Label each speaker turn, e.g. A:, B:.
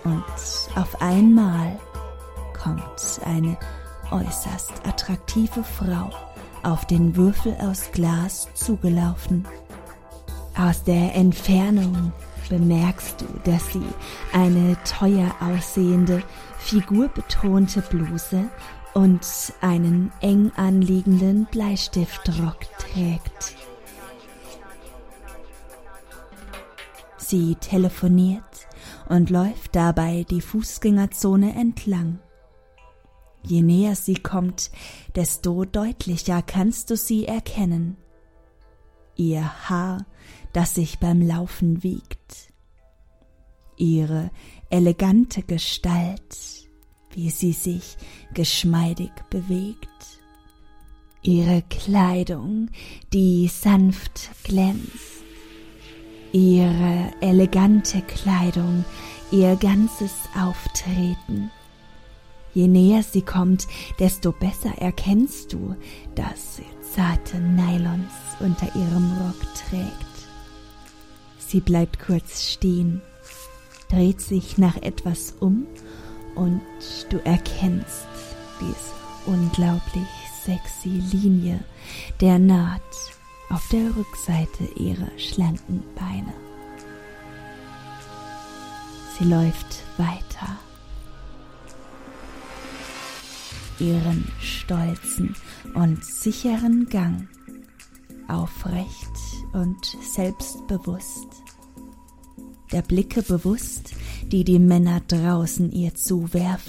A: Und auf einmal kommt eine äußerst attraktive Frau auf den Würfel aus Glas zugelaufen. Aus der Entfernung bemerkst du, dass sie eine teuer aussehende, figurbetonte Bluse und einen eng anliegenden Bleistiftrock trägt. Sie telefoniert und läuft dabei die Fußgängerzone entlang. Je näher sie kommt, desto deutlicher kannst du sie erkennen. Ihr Haar, das sich beim Laufen wiegt. Ihre elegante Gestalt, wie sie sich geschmeidig bewegt. Ihre Kleidung, die sanft glänzt. Ihre elegante Kleidung, ihr ganzes Auftreten. Je näher sie kommt, desto besser erkennst du, dass sie zarte Nylons unter ihrem Rock trägt. Sie bleibt kurz stehen, dreht sich nach etwas um und du erkennst diese unglaublich sexy Linie der Naht auf der Rückseite ihrer schlanken Beine. Sie läuft weiter. Ihren stolzen und sicheren Gang, aufrecht und selbstbewusst, der Blicke bewusst, die die Männer draußen ihr zuwerfen,